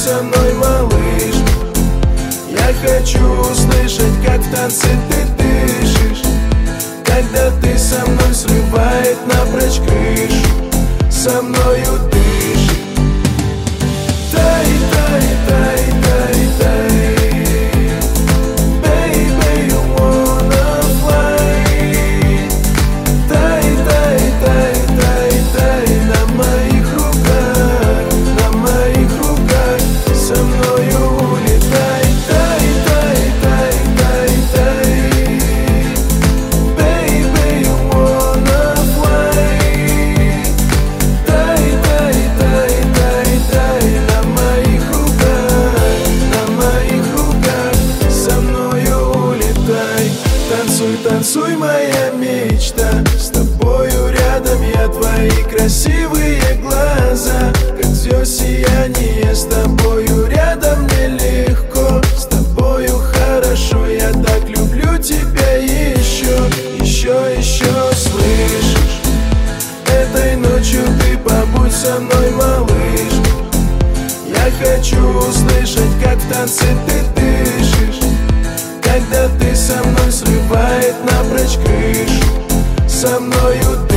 со мной, малыш. Я хочу услышать, как в танце ты дышишь, когда ты со мной, срывает напрочь крышу, со мною дышишь. Тай, тай, тай, тай, тай. Baby, you wanna fly. Тай, тай, тай, тай, тай. На моих руках, на моих руках, со мною улетай. Тай, тай, тай, тай, тай. Baby, you wanna fly. Тай, тай, тай, тай, тай. На моих руках, со мною улетай. Танцуй, танцуй, моя мечта, с тобою рядом я, твои красивые глаза, как звезд сияние, с тобою рядом мне легко, с тобою хорошо, я так люблю тебя еще, еще, еще, слышишь? Этой ночью ты побудь со мной, малыш. Я хочу услышать, как в танце ты дышишь, когда ты со мной, срывает напрочь крышу, со мною